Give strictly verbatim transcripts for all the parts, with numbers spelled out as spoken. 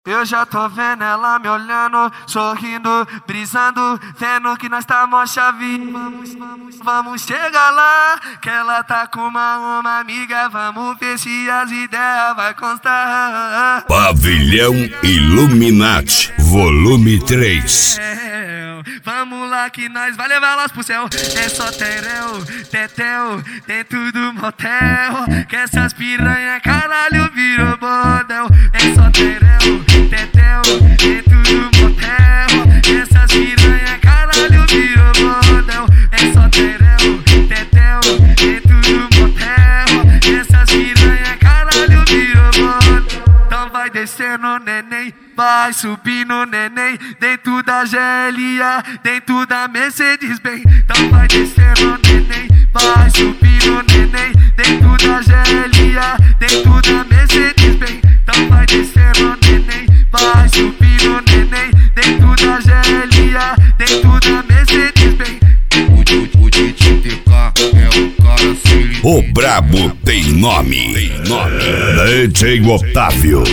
Eu já tô vendo ela me olhando, sorrindo, brisando, vendo que nós tá mó chave. Vamos, vamos, vamos chegar lá, que ela tá com uma, uma amiga. Vamos ver se as ideias vai constar. Pavilhão Illuminati, volume três. Vamos lá que nós vai levar elas pro céu. É só tereu, tetel, dentro do motel. Que essas piranha caralho virou bordel. É só tereu, tetel, dentro do motel. Que essas piranha caralho virou bordel. É só tereu, tetel, dentro do motel. Que essas piranha caralho virou bordel. Então vai descendo, neném, vai subindo, neném, dentro da G L A, dentro da Mercedes-Benz. Então vai descendo, neném, vai subindo, neném, dentro da G L A, dentro da Mercedes-Benz. Então vai descendo, neném, vai subindo, neném, dentro da G L A, dentro da Mercedes-Benz. O D J T K é o cara se O brabo tem nome, tem nome. D J Otávio.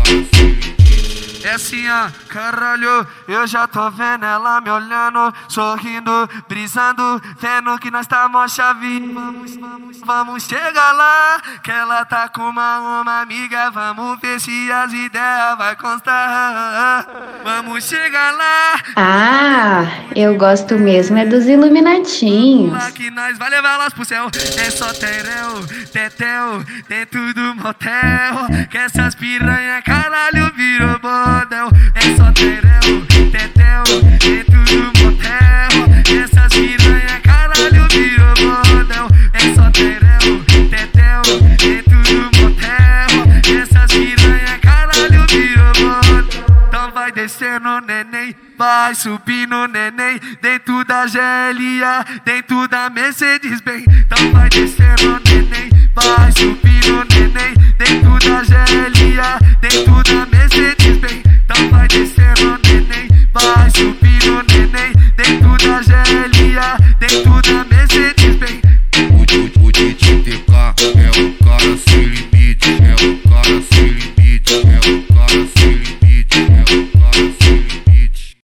É assim, ó, caralho, eu já tô vendo ela me olhando, sorrindo, brisando, vendo que nós tá mó chave. Vamos, vamos, vamos chegar lá, que ela tá com uma, uma amiga. Vamos ver se as ideias vai constar. Vamos chegar lá. Ah, eu gosto mesmo é dos Illuminatinhos. Lá que nós vai levar elas pro céu. É só tereu, tetel, dentro do motel. Que essas piranha caralho virou bordel. É só tereu, tetel, dentro do motel. Que essas piranha caralho virou bordel. É só tereu, tetel, dentro do motel. Que essas piranha caralho virou bordel. Então vai descendo, neném, vai subindo, neném, dentro da G L A, dentro da Mercedes-Benz. Então vai descendo, neném, vai subindo, neném,